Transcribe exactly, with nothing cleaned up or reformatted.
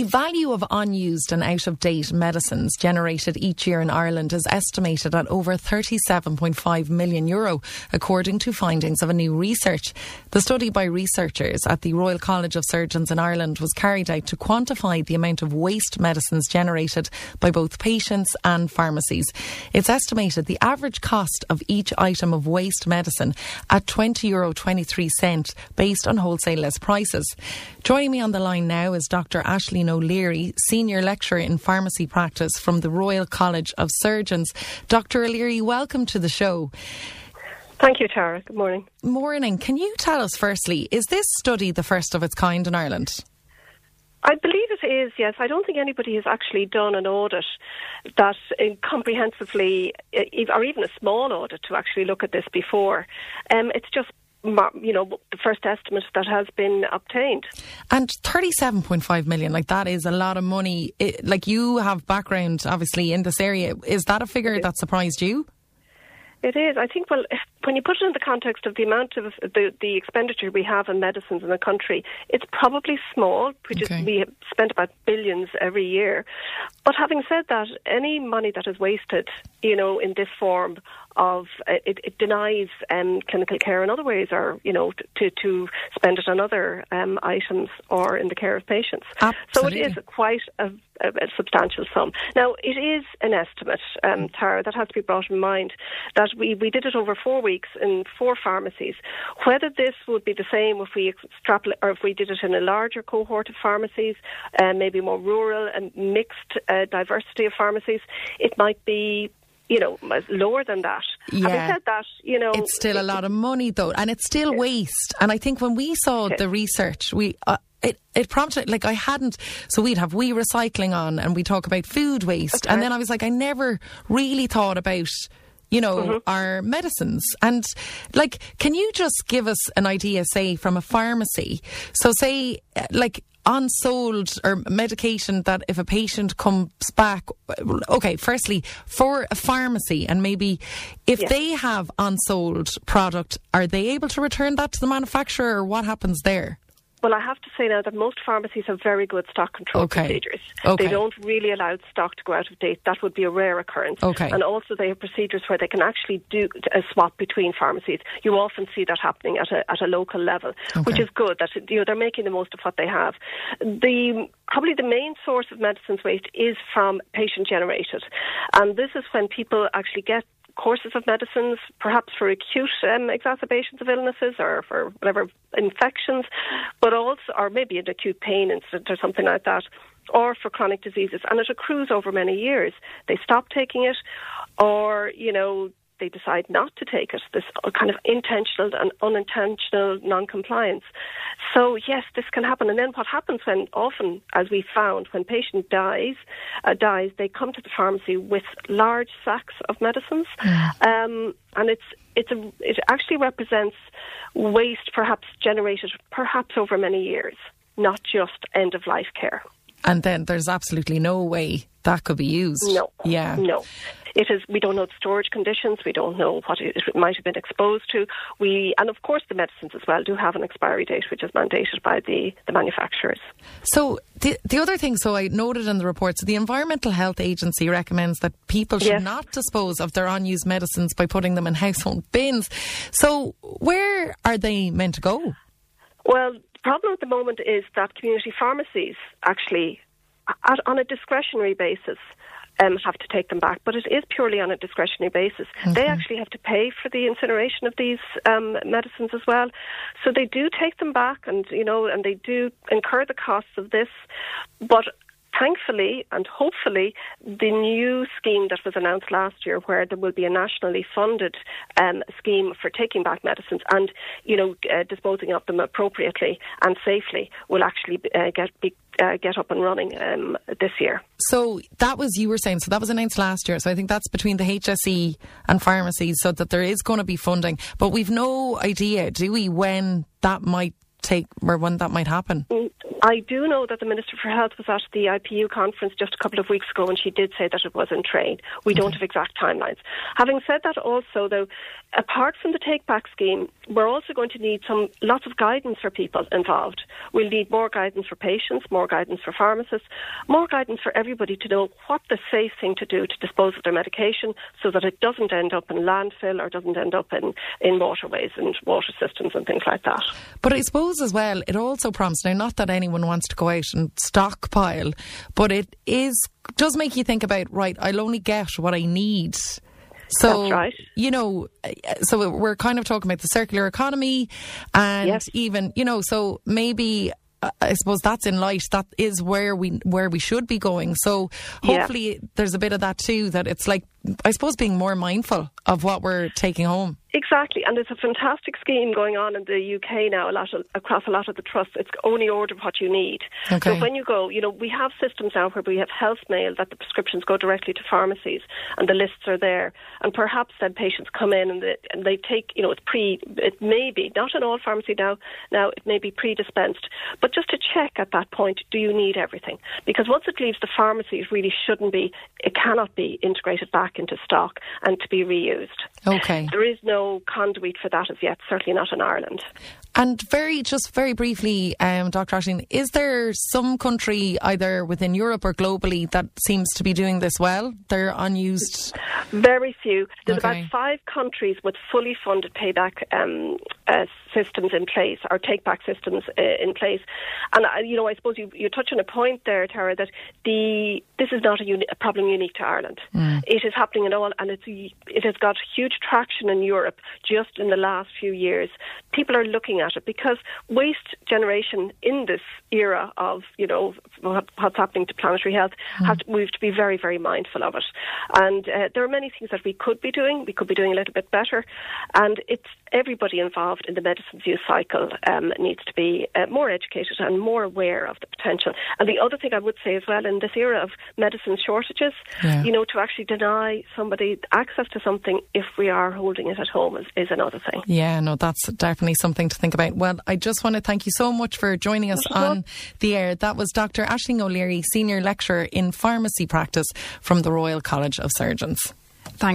The value of unused and out-of-date medicines generated each year in Ireland is estimated at over thirty-seven point five million euro, according to findings of a new research. The study by researchers at the Royal College of Surgeons in Ireland was carried out to quantify the amount of waste medicines generated by both patients and pharmacies. It's estimated the average cost of each item of waste medicine at twenty euro twenty-three based on wholesale list prices. Joining me on the line now is Doctor Aisling O'Leary, Senior Lecturer in Pharmacy Practice from the Royal College of Surgeons. Doctor O'Leary, welcome to the show. Thank you, Tara. Good morning. Morning. Can you tell us firstly, is this study the first of its kind in Ireland? I believe it is, yes. I don't think anybody has actually done an audit that uh, comprehensively, uh, or even a small audit to actually look at this before. Um, it's just you know, the first estimate that has been obtained. And thirty-seven point five million, like that is a lot of money. It, like you have background, obviously, in this area. Is that a figure that surprised you? It is. I think, well, when you put it in the context of the amount of the, the expenditure we have on medicines in the country, it's probably small, which okay. is we have spent about billions every year. But having said that, any money that is wasted, you know, in this form of, it, it denies um, clinical care in other ways, or, you know, to, to spend it on other um, items or in the care of patients. Absolutely. So it is quite a, a, a substantial sum. Now, it is an estimate, um, Tara, that has to be brought in mind, that we, we did it over four weeks in four pharmacies. Whether this would be the same if we extrapolate, or if we did it in a larger cohort of pharmacies, uh, maybe more rural and mixed uh, diversity of pharmacies, it might be, you know, lower than that. Yeah. Having said that, you know, it's still a lot of money though, and it's still yeah. waste. And I think when we saw yeah. the research, we uh, it it prompted, like, I hadn't, so we'd have we recycling on, and we talk about food waste, okay. and then I was like, I never really thought about, you know, mm-hmm. our medicines. And, like, can you just give us an idea, say, from a pharmacy? So, say, like, unsold or medication that if a patient comes back, okay, firstly, for a pharmacy, and maybe if yes. they have unsold product, are they able to return that to the manufacturer, or what happens there? Well, I have to say now that most pharmacies have very good stock control okay. procedures. Okay. They don't really allow stock to go out of date. That would be a rare occurrence. Okay. And also they have procedures where they can actually do a swap between pharmacies. You often see that happening at a at a local level, okay. which is good. That, you know, they're making the most of what they have. The probably the main source of medicines waste is from patient generated, and this is when people actually get courses of medicines, perhaps for acute um, exacerbations of illnesses or for whatever infections, but also, or maybe an acute pain incident or something like that, or for chronic diseases, and it accrues over many years. They stop taking it, or, you know, they decide not to take it, this kind of intentional and unintentional non-compliance. So, yes, this can happen. And then what happens when, often, as we found, when patient dies, uh, dies, they come to the pharmacy with large sacks of medicines. Mm. Um, and it's it's a, it actually represents waste perhaps generated perhaps over many years, not just end-of-life care. And then there's absolutely no way that could be used. No. Yeah. No. It is. We don't know the storage conditions. We don't know what it might have been exposed to. We, and of course, the medicines as well do have an expiry date, which is mandated by the, the manufacturers. So the the other thing, so I noted in the report, so the Environmental Health Agency recommends that people should yes. not dispose of their unused medicines by putting them in household bins. So where are they meant to go? Well, the problem at the moment is that community pharmacies actually, at, on a discretionary basis, Um, have to take them back, but it is purely on a discretionary basis. Okay. They actually have to pay for the incineration of these um, medicines as well, so they do take them back, and you know, and they do incur the costs of this. But thankfully and hopefully, the new scheme that was announced last year, where there will be a nationally funded um, scheme for taking back medicines and, you know, uh, disposing of them appropriately and safely, will actually uh, get be, uh, get up and running um, this year. So that was, you were saying, so that was announced last year. So I think that's between the H S E and pharmacies, so that there is going to be funding. But we've no idea, do we, when that might take or when that might happen? I do know that the Minister for Health was at the I P U conference just a couple of weeks ago, and she did say that it was in train. We okay. don't have exact timelines. Having said that, also, though, apart from the take-back scheme, we're also going to need some lots of guidance for people involved. We'll need more guidance for patients, more guidance for pharmacists, more guidance for everybody to know what the safe thing to do to dispose of their medication so that it doesn't end up in landfill or doesn't end up in, in waterways and water systems and things like that. But I suppose as well, it also prompts, now not that anyone wants to go out and stockpile, but it is does make you think about, right, I'll only get what I need. So, that's right. You know, so we're kind of talking about the circular economy and yes. even, you know, so maybe I suppose that's in light, that is where we where we should be going. So hopefully yeah. there's a bit of that too, that it's like, I suppose, being more mindful of what we're taking home. Exactly, and there's a fantastic scheme going on in the U K now, a lot of, across a lot of the trusts. It's only order what you need. Okay. So when you go, you know, we have systems now where we have health mail that the prescriptions go directly to pharmacies and the lists are there. And perhaps then patients come in and they, and they take, you know, it's pre, it may be, not in all pharmacy now, now it may be pre-dispensed. But just to check at that point, do you need everything? Because once it leaves the pharmacy, it really shouldn't be, it cannot be integrated back into stock and to be reused. Okay. There is no conduit for that as yet, certainly not in Ireland. And very, just very briefly, um, Doctor Ashling, is there some country either within Europe or globally that seems to be doing this well? They're unused? Very few. There's okay. about five countries with fully funded payback um, uh, systems in place, or take-back systems uh, in place. And, uh, you know, I suppose you, you touch on a point there, Tara, that the this is not a, uni- a problem unique to Ireland. Mm. It is happening in all, and it's, it has got huge traction in Europe just in the last few years. People are looking at it because waste generation in this era of, you know, what's happening to planetary health, mm. has, we have to be very, very mindful of it. And uh, there are many things that we could be doing. We could be doing a little bit better. And it's everybody involved in the medicines use cycle um, needs to be uh, more educated and more aware of the potential. And the other thing I would say as well, in this era of medicine shortages, yeah. you know, to actually deny somebody access to something if we are holding it at home is, is another thing. Yeah, no, that's definitely something to think about. Well, I just want to thank you so much for joining us on the air. That was Doctor Aisling O'Leary, Senior Lecturer in Pharmacy Practice from the Royal College of Surgeons.